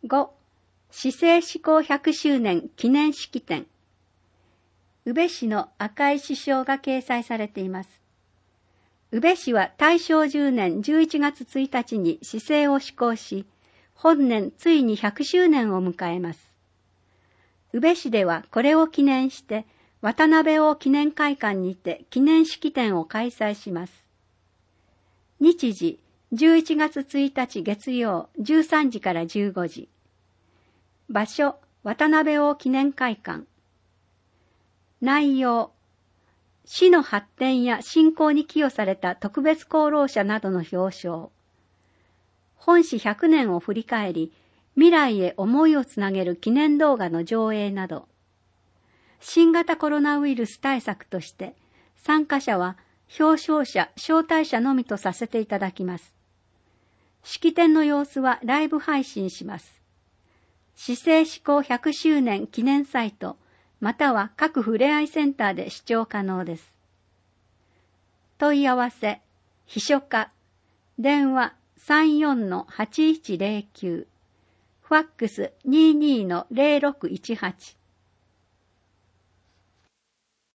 5、市政施行100周年記念式典。宇部市の赤い支章が掲載されています。宇部市は大正10年11月1日に市政を施行し、本年ついに100周年を迎えます。宇部市ではこれを記念して、渡辺大記念会館にて記念式典を開催します。日時、11月1日月曜13時から15時。場所、渡辺大記念会館。内容、市の発展や振興に寄与された特別功労者などの表彰。本市100年を振り返り、未来へ思いをつなげる記念動画の上映など、新型コロナウイルス対策として、参加者は表彰者、招待者のみとさせていただきます。式典の様子はライブ配信します。市政施行100周年記念サイト、または各ふれあいセンターで視聴可能です。問い合わせ、秘書課、電話 34-8109、ファックス 22-0618